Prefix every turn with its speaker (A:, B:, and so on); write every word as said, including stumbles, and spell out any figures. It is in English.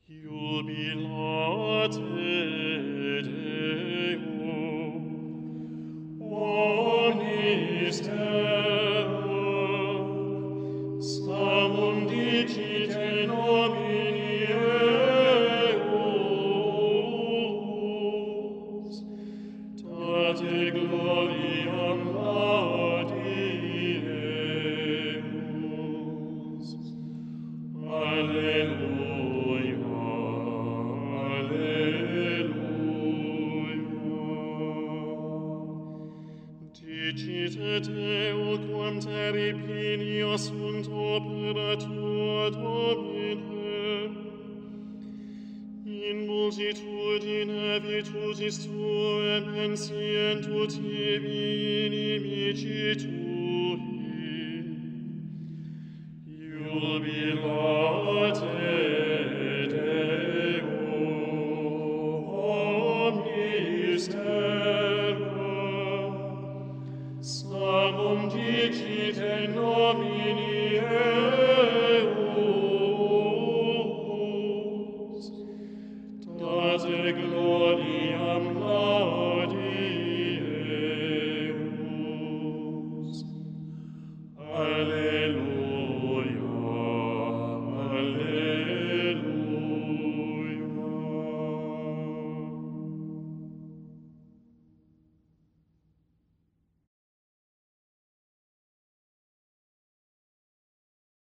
A: Jubilate Deo, omnis terra, samum dicite nomini eos, tate gloriam laudemus. Alleluia, alleluia. Dicite Deo quam terripinio sunt opera tua, Domine. In multitudine virtutis tuae mensientur tibi inimici tui. Jubilate Deo, omnis terra, samum dicite nomini